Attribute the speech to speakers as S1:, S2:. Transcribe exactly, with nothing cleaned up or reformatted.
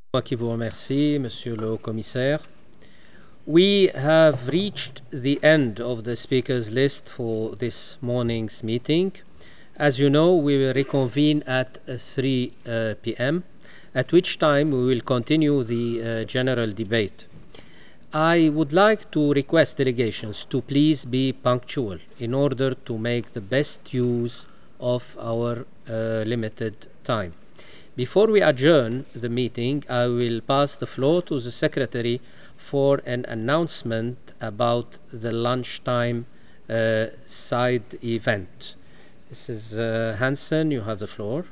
S1: Moi qui vous remercie, Monsieur le Commissaire. We have reached the end of the speakers list for this morning's meeting. As you know, we will reconvene at uh, three uh, p m, at which time we will continue the uh, general debate. I would like to request delegations to please be punctual in order to make the best use of our uh, limited time. Before we adjourn the meeting, I will pass the floor to the Secretary for an announcement about the lunchtime uh, side event. Missus Uh, Hansen, you have the floor.